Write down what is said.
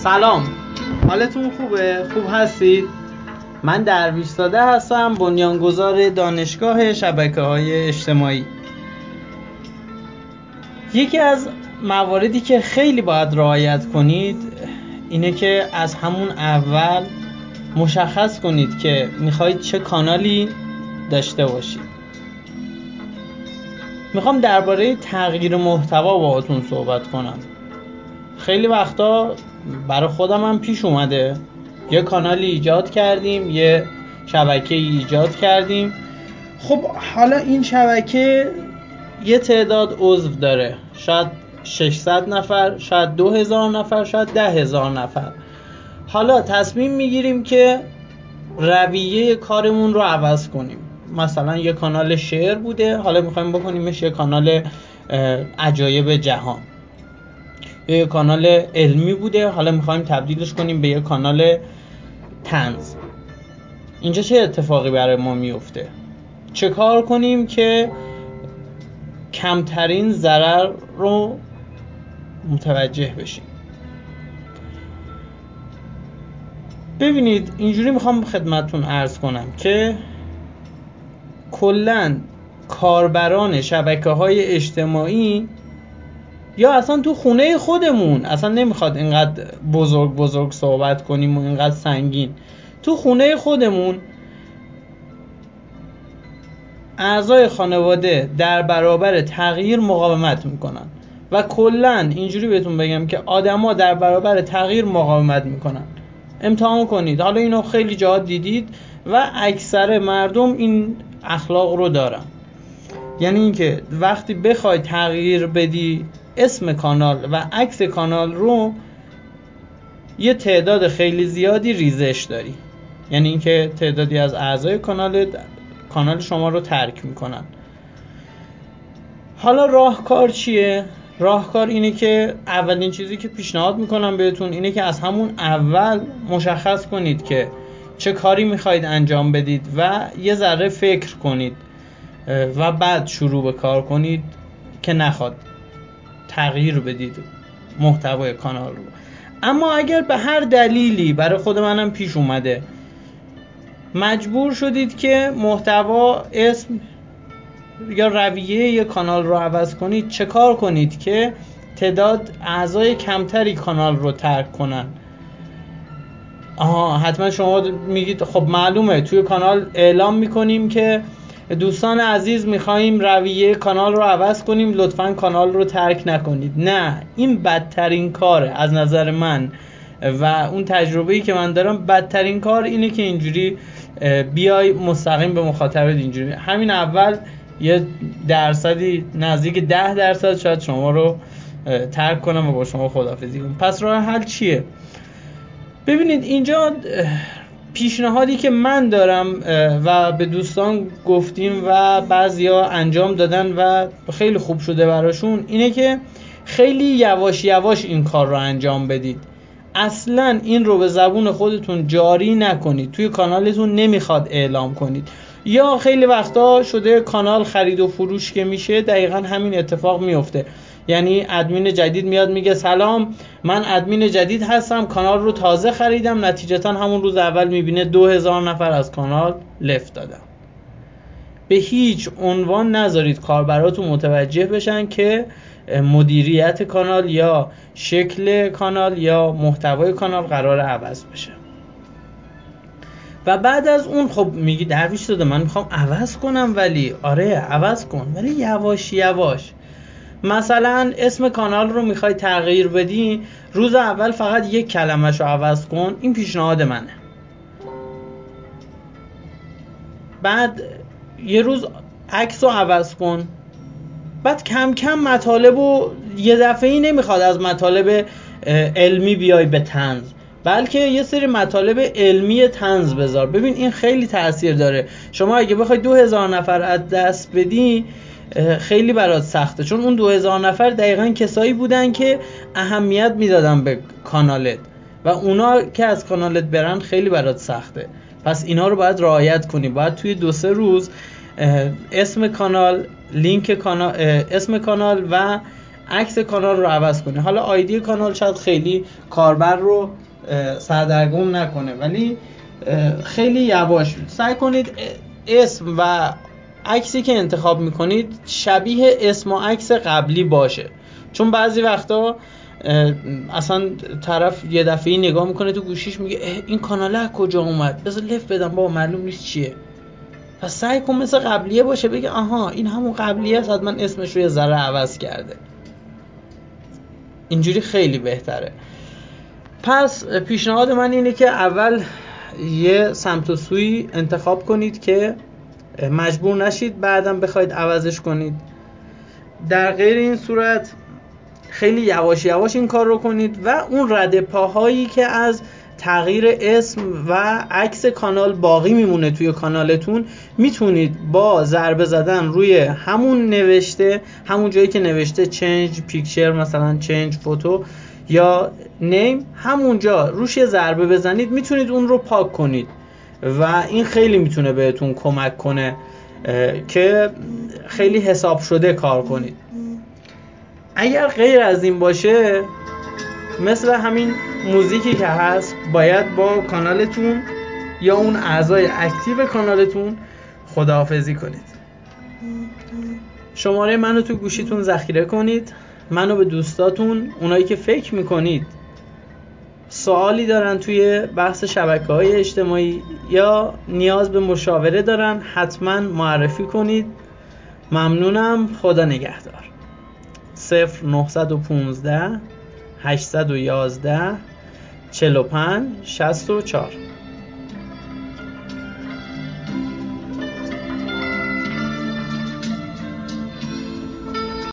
سلام، حالتون خوبه؟ خوب هستید؟ من درویش زاده هستم، بنیانگذار دانشگاه شبکه‌های اجتماعی. یکی از مواردی که خیلی باید رعایت کنید اینه که از همون اول مشخص کنید که میخواید چه کانالی داشته باشید. میخوام درباره تغییر محتوا باهاتون صحبت کنم. خیلی وقتا برای خودم هم پیش اومده یه کانالی ایجاد کردیم، یه شبکه ایجاد کردیم. خب حالا این شبکه یه تعداد عضو داره، شاید 600 نفر، شاید 2000 نفر، شاید 10,000 نفر. حالا تصمیم میگیریم که رویه کارمون رو عوض کنیم. مثلا یه کانال شعر بوده، حالا میخوایم بکنیمش یه کانال عجایب جهان. یه کانال علمی بوده، حالا میخوایم تبدیلش کنیم به یه کانال طنز. اینجا چه اتفاقی برای ما میفته؟ چه کار کنیم که کمترین ضرر رو متوجه بشیم؟ ببینید، اینجوری میخوام خدمتتون عرض کنم که کلاً کاربران شبکه‌های اجتماعی یا اصلا تو خونه خودمون، اصلا نمیخواد اینقدر بزرگ صحبت کنیم و اینقدر سنگین، تو خونه خودمون اعضای خانواده در برابر تغییر مقاومت میکنن و کلاً اینجوری بهتون بگم که آدما در برابر تغییر مقاومت میکنن. امتحان کنید، حالا اینو خیلی جاها دیدید و اکثر مردم این اخلاق رو دارن. یعنی اینکه وقتی بخوای تغییر بدی اسم کانال و عکس کانال رو، یه تعداد خیلی زیادی ریزش داری. یعنی اینکه تعدادی از اعضای کانال شما رو ترک میکنن. حالا راهکار چیه؟ راهکار اینه که اولین چیزی که پیشنهاد میکنم بهتون اینه که از همون اول مشخص کنید که چه کاری میخواید انجام بدید و یه ذره فکر کنید و بعد شروع به کار کنید که نخواد تغییر بدید محتوای کانال رو. اما اگر به هر دلیلی، برای خود منم پیش اومده، مجبور شدید که محتوا، اسم یا رویه یک کانال رو عوض کنید، چه کار کنید که تعداد اعضای کمتری کانال رو ترک کنن؟ حتما شما میگید خب معلومه توی کانال اعلام میکنیم که دوستان عزیز میخواییم رویه کانال رو عوض کنیم، لطفاً کانال رو ترک نکنید. نه، این بدترین کاره از نظر من و اون تجربه‌ای که من دارم. بدترین کار اینه که اینجوری بیای مستقیم به مخاطبت اینجوری همین اول یه درصدی، نزدیک 10% شاید شما رو ترک کنم و با شما خداحافظی کنم. پس راه حل چیه؟ ببینید، اینجا پیشنهادی که من دارم و به دوستان گفتیم و بعضیا انجام دادن و خیلی خوب شده براشون، اینه که خیلی یواش یواش این کار رو انجام بدید. اصلا این رو به زبون خودتون جاری نکنید. توی کانالتون نمیخواد اعلام کنید. یا خیلی وقتا شده کانال خرید و فروش که میشه دقیقا همین اتفاق میفته. یعنی ادمین جدید میاد میگه سلام، من ادمین جدید هستم، کانال رو تازه خریدم، نتیجتا همون روز اول میبینه 2000 نفر از کانال لفت دادن. به هیچ عنوان نذارید کاربراتون متوجه بشن که مدیریت کانال یا شکل کانال یا محتوای کانال قرار عوض بشه. و بعد از اون خب میگی درویش زاده من میخوام عوض کنم، ولی آره عوض کن، ولی یواش یواش. مثلا اسم کانال رو میخوای تغییر بدی، روز اول فقط یک کلمش رو عوض کن. این پیشنهاد منه. بعد یه روز عکس رو عوض کن. بعد کم کم مطالب رو، یه دفعه‌ای نمیخواد از مطالب علمی بیای به طنز، بلکه یه سری مطالب علمی طنز بذار. ببین این خیلی تأثیر داره. شما اگه بخوای 2000 نفر از دست بدی خیلی برات سخته، چون اون 2000 نفر دقیقاً کسایی بودن که اهمیت میدادن به کانالت و اونا که از کانالت برن خیلی برات سخته. پس اینا رو باید رعایت کنی. باید توی 2-3 روز اسم کانال، لینک کانال، اسم کانال و عکس کانال رو عوض کنید. حالا آیدی کانال شاید خیلی کاربر رو سردرگم نکنه، ولی خیلی یواش سعی کنید اسم و عکسی که انتخاب میکنید شبیه اسم و عکس قبلی باشه، چون بعضی وقتا اصلا طرف یه دفعه نگاه میکنه تو گوشیش میگه این کانال از کجا اومد، بذار لفت بدم بابا معلوم نیست چیه. پس سعی کن مثل قبلیه باشه، بگه آها این همون قبلیه است، حتما اسمش رو یه ذره عوض کرده. اینجوری خیلی بهتره. پس پیشنهاد من اینه که اول یه سمت و سوی انتخاب کنید که مجبور نشید بعدم بخواید عوضش کنید. در غیر این صورت خیلی یواش یواش این کار رو کنید و اون رده پاهایی که از تغییر اسم و عکس کانال باقی میمونه توی کانالتون، میتونید با ضربه زدن روی همون نوشته، همون جایی که نوشته چنج پیکچر، مثلا چنج فوتو یا نیم، همونجا روش یه ضربه بزنید میتونید اون رو پاک کنید و این خیلی میتونه بهتون کمک کنه که خیلی حساب شده کار کنید. اگر غیر از این باشه، مثل همین موزیکی که هست، باید با کانالتون یا اون اعضای اکتیو کانالتون خداحافظی کنید. شماره منو تو گوشیتون ذخیره کنید. منو به دوستاتون، اونایی که فکر میکنید سوالی دارن توی بحث شبکه‌های اجتماعی یا نیاز به مشاوره دارن، حتما معرفی کنید. ممنونم. خدا نگهدار. 0915 811 45 64